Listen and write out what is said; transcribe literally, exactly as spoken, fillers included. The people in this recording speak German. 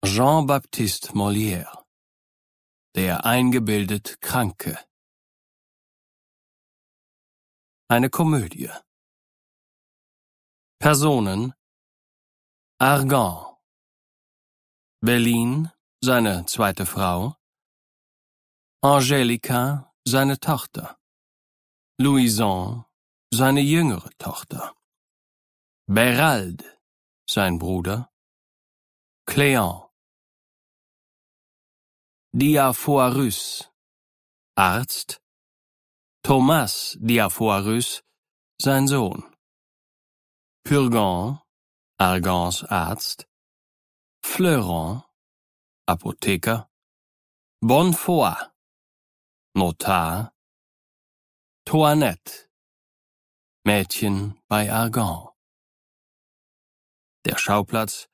Jean-Baptiste Molière. Der eingebildet Kranke. Eine Komödie. Personen: Argan. Berlin, seine zweite Frau. Angelica, seine Tochter. Louison, seine jüngere Tochter. Béralde, sein Bruder. Cléant. Diafoirus, Arzt. Thomas Diafoirus, sein Sohn. Purgan, Argans Arzt. Fleurant, Apotheker. Bonnefoy, Notar. Toinette, Mädchen bei Argan. Der Schauplatz: